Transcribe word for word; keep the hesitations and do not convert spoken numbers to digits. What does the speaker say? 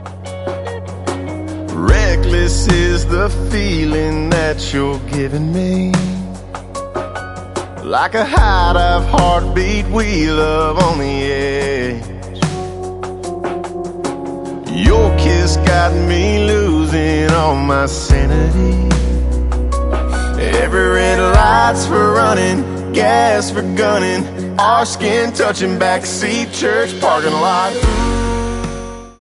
Reckless is the feeling that you're giving me, like a high dive heartbeat we love on the edge. Your kiss got me losing all my sanity. Every red light's for running, gas for gunning, our skin touching backseat church parking lot.